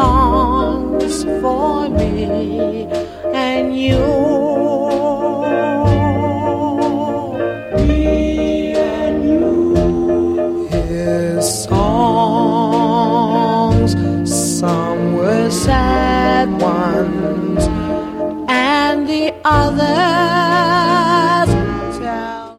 songs for me and you. Me and you. His songs, some were sad ones, and the others